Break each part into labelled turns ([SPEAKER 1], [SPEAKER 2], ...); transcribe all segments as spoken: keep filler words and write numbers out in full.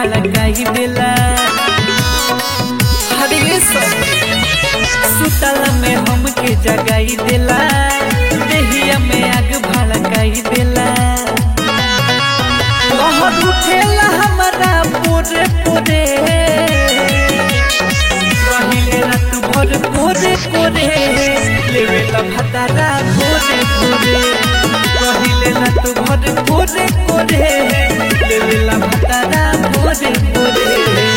[SPEAKER 1] भड़काई देला। हरे सुतला में हमके जगाई देला, देहिया में आग भड़काई देला। लहर उठेला हमारा पोरे पोरे, रहिले रात भर कोरे कोरे, लेवेला भतारा कोरे कोरे। रहिले रात भर कोरे कोरे, लेवेला भतारा कोरे कोरे।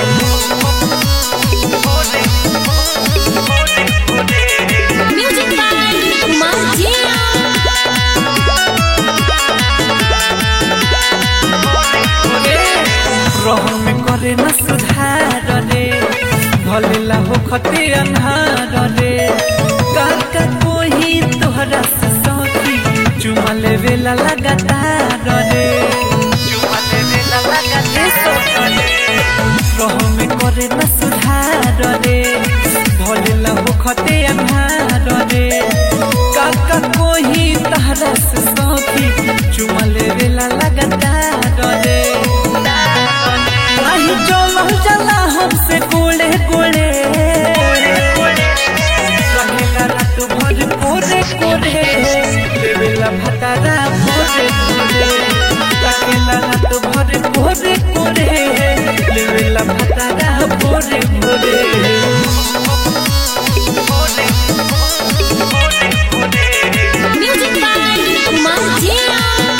[SPEAKER 2] Music by Majiya.
[SPEAKER 1] रहन में करे न सुधार रे, भलेला हो खते अन्हार रे। काका कोही तोहरा से सखी, चुमा लेवेला लगातार रे, चुमा लेवेला लगातार रे। रहन में करे न सुधार रे, भलेला हो खते अन्हार रे। काका कोही तोहरा से सखी, चुमा लेवेला लगातार रे। आई चलो चला हमसे गोले गोले, रहेला रात भर कोरे कोरे, लेवेला भतारा भोरे भोरे। रहेला रात भर कोरे कोरे, लेवेला भतारा भोरे भोरे।
[SPEAKER 2] Music by Majiya.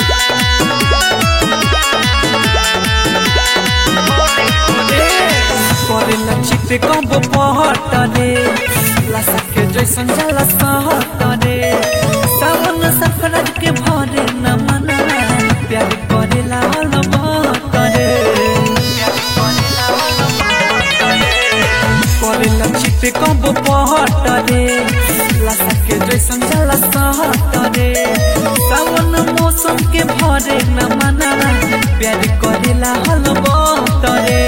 [SPEAKER 1] करेला चिते कब पहट रे, लासा के जैसन जाला सहट रे। सावन सफरज के भरे न मना, प्यार करेला अलमत रे, करेला चिते कब पहट रे, लासा के जैसन जाला सहट रे। सावन मौसम के भरे न मना, प्यार करेला अलमत रे।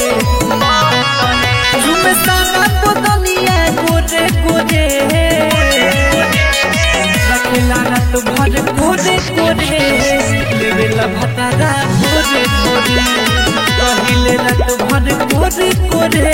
[SPEAKER 1] झूमे साना तो दुनिया गोरे गोरे, रखेला रात भर कोरे कोरे, लेवेला भतारा भोरे भोरे। रहिले रात भर कोरे कोरे,